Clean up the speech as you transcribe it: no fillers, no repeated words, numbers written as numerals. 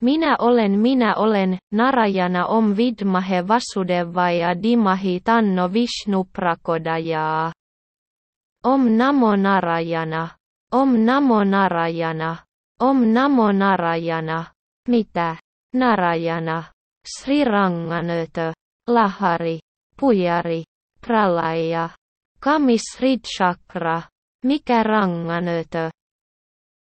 minä olen, Narayana om vidmahe Vasudevaya dhimahi tanno Vishnu prakodayaa. Om namo Narayana. Om namo Narayana. Om namo Narayana. Mitä? Narayana. Sri Ranganötö. Lahari. Pujari. Pralaya. Kami Sri Chakra. Mikä Ranganötö?